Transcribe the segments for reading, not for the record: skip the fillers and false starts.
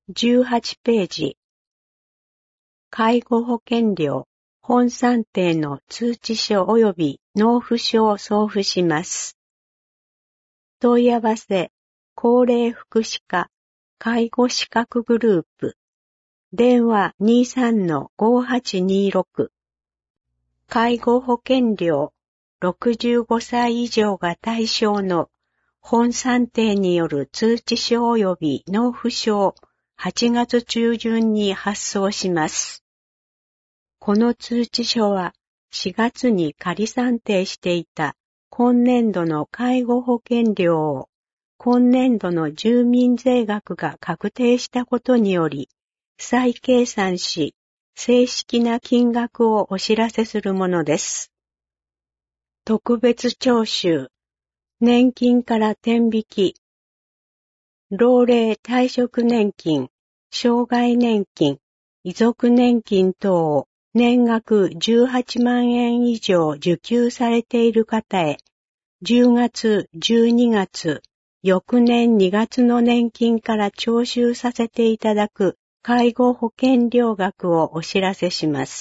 18ページ。介護保険料、本算定の通知書及び納付書を送付します。問い合わせ、高齢福祉課、介護資格グループ。電話 23-5826。介護保険料、65歳以上が対象の本算定による通知書及び納付書を8月中旬に発送します。この通知書は4月に仮算定していた今年度の介護保険料を今年度の住民税額が確定したことにより再計算し正式な金額をお知らせするものです。特別徴収、年金から転引き、老齢退職年金、障害年金、遺族年金等を年額18万円以上受給されている方へ、10月、12月、翌年2月の年金から徴収させていただく介護保険料額をお知らせします。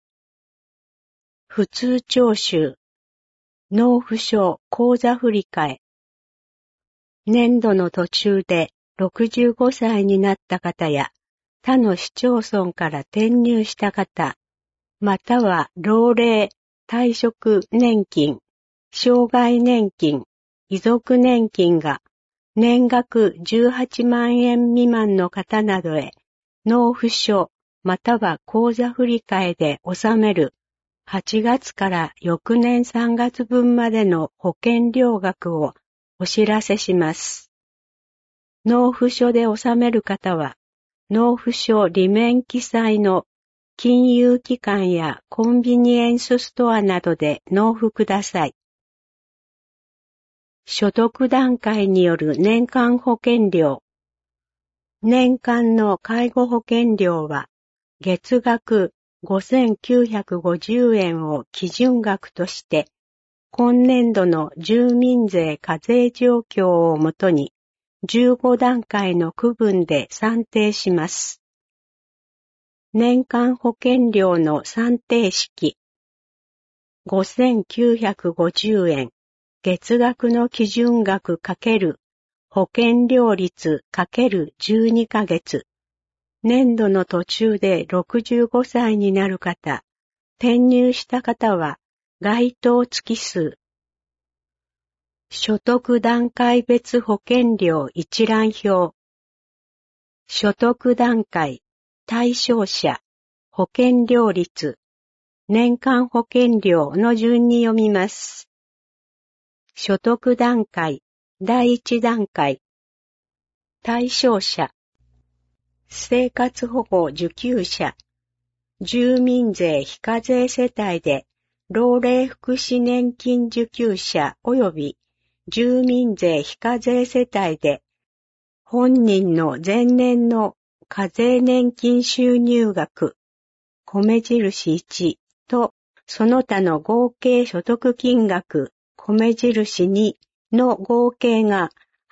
普通徴収、納付書口座振替。年度の途中で65歳になった方や他の市町村から転入した方、または老齢、退職年金、障害年金、遺族年金が年額18万円未満の方などへ納付書または口座振替で納める8月から翌年3月分までの保険料額をお知らせします。納付書で納める方は、納付書裏面記載の金融機関やコンビニエンスストアなどで納付ください。所得段階による年間保険料。年間の介護保険料は月額5,950円を基準額として、今年度の住民税課税状況をもとに15段階の区分で算定します。年間保険料の算定式。5,950円、月額の基準額×保険料率×12ヶ月。年度の途中で65歳になる方、転入した方は該当月数。所得段階別保険料一覧表。所得段階、対象者、保険料率、年間保険料の順に読みます。所得段階、第一段階。対象者。生活保護受給者、住民税非課税世帯で老齢福祉年金受給者及び住民税非課税世帯で本人の前年の課税年金収入額、米印1とその他の合計所得金額、米印2の合計が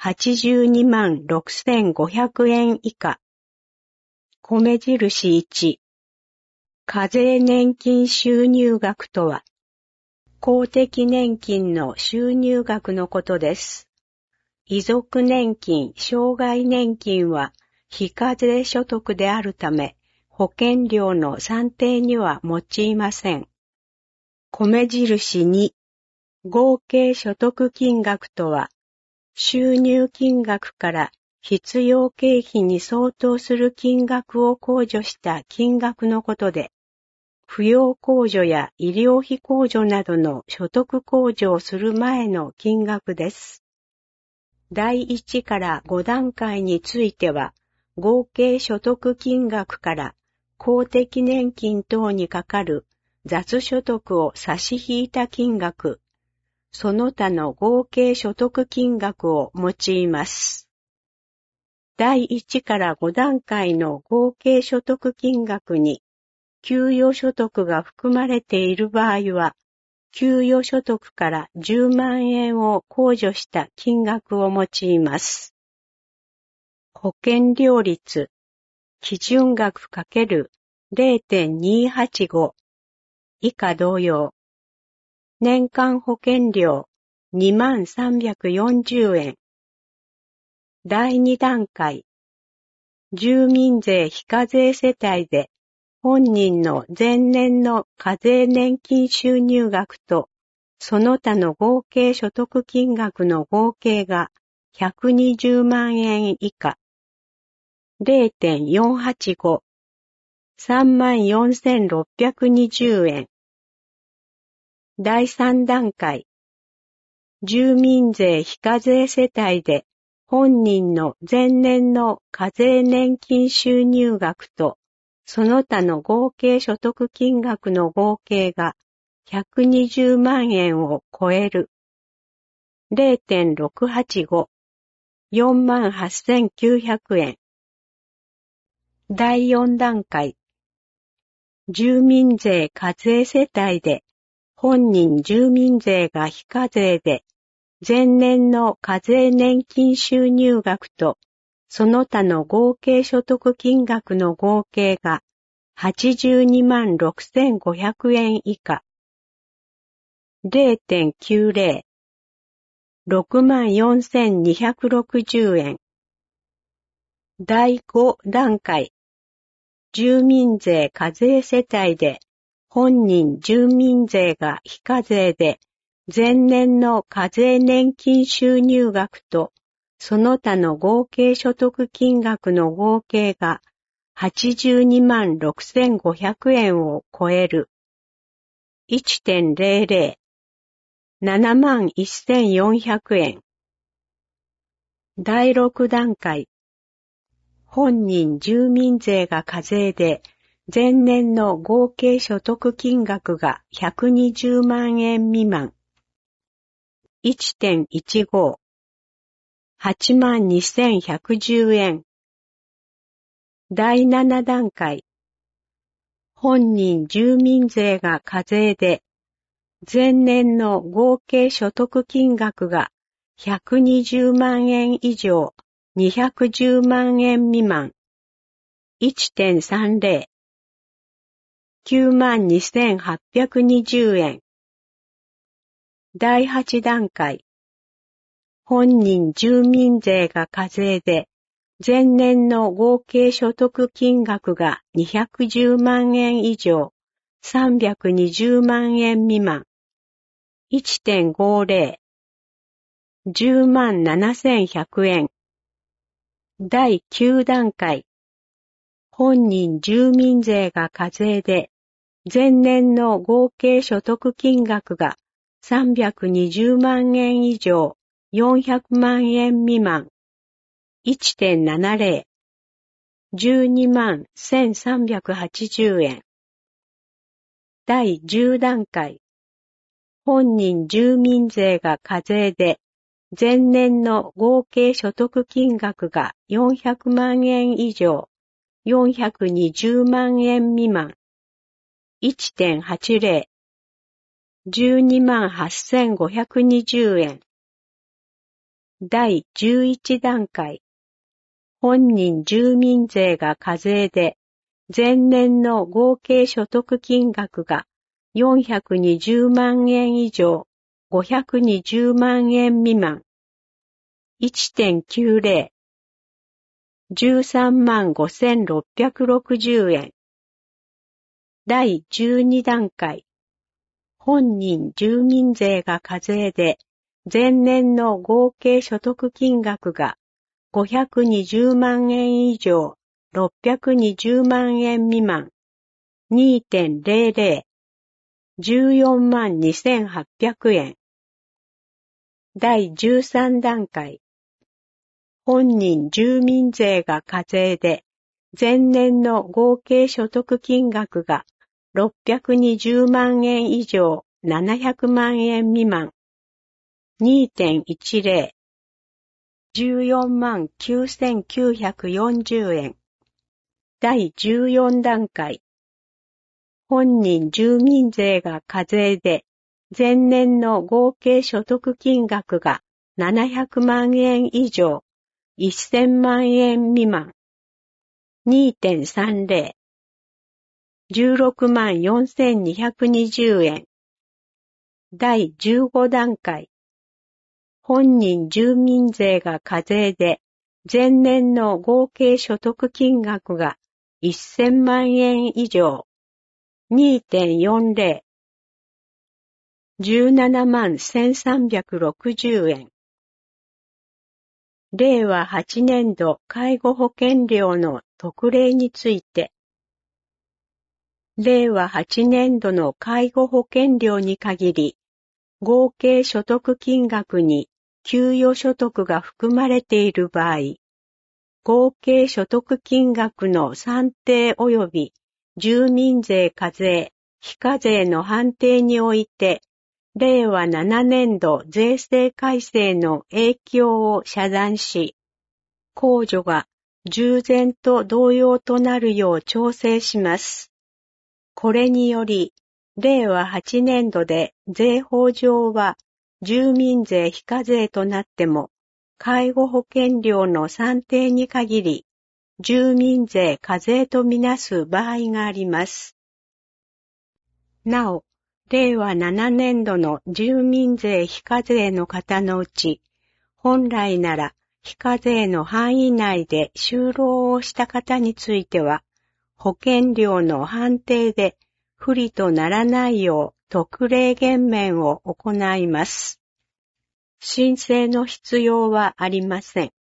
82万6,500円以下。米印1、課税年金収入額とは、公的年金の収入額のことです。遺族年金、障害年金は非課税所得であるため、保険料の算定には用いません。米印2、合計所得金額とは、収入金額から必要経費に相当する金額を控除した金額のことで、扶養控除や医療費控除などの所得控除をする前の金額です。第1から5段階については、合計所得金額から公的年金等にかかる雑所得を差し引いた金額、その他の合計所得金額を用います。第1から5段階の合計所得金額に給与所得が含まれている場合は、給与所得から10万円を控除した金額を用います。保険料率、 基準額 ×0.285 以下同様。年間保険料2340円。第2段階。住民税非課税世帯で本人の前年の課税年金収入額とその他の合計所得金額の合計が120万円以下。0.485。34,620円。第3段階。住民税非課税世帯で本人の前年の課税年金収入額とその他の合計所得金額の合計が120万円を超える。0.685。48,900円。第4段階。住民税課税世帯で本人住民税が非課税で前年の課税年金収入額とその他の合計所得金額の合計が82万6,500円以下。0.90。64,260円。第5段階。住民税課税世帯で本人住民税が非課税で前年の課税年金収入額とその他の合計所得金額の合計が82万6,500円を超える。1.00。71,400円。第6段階。本人住民税が課税で前年の合計所得金額が120万円未満。1.15。82,110円。第7段階。本人住民税が課税で前年の合計所得金額が120万円以上210万円未満。1.30。92,820円。第8段階。本人住民税が課税で前年の合計所得金額が210万円以上320万円未満。1.50。107,100円。第9段階。本人住民税が課税で前年の合計所得金額が320万円以上400万円未満。1.70。121,380円。第10段階。本人住民税が課税で前年の合計所得金額が400万円以上420万円未満。1.80。128,520円。第11段階。本人住民税が課税で前年の合計所得金額が420万円以上520万円未満。1.90。135,660円。第12段階。本人住民税が課税で前年の合計所得金額が520万円以上620万円未満。2.00。142,800円。第13段階。本人住民税が課税で前年の合計所得金額が620万円以上700万円未満。2.10。149,940円。第14段階。本人住民税が課税で前年の合計所得金額が700万円以上1000万円未満。 2.30 164,220円。第15段階。本人住民税が課税で、前年の合計所得金額が1000万円以上。2.40 17万1360円。令和8年度介護保険料の特例について、令和8年度の介護保険料に限り、合計所得金額に給与所得が含まれている場合、合計所得金額の算定及び住民税課税、非課税の判定において、令和7年度税制改正の影響を遮断し、控除が従前と同様となるよう調整します。これにより、令和8年度で税法上は住民税非課税となっても、介護保険料の算定に限り、住民税課税とみなす場合があります。なお、令和7年度の住民税非課税の方のうち、本来なら非課税の範囲内で就労をした方については、保険料の判定で不利とならないよう特例減免を行います。申請の必要はありません。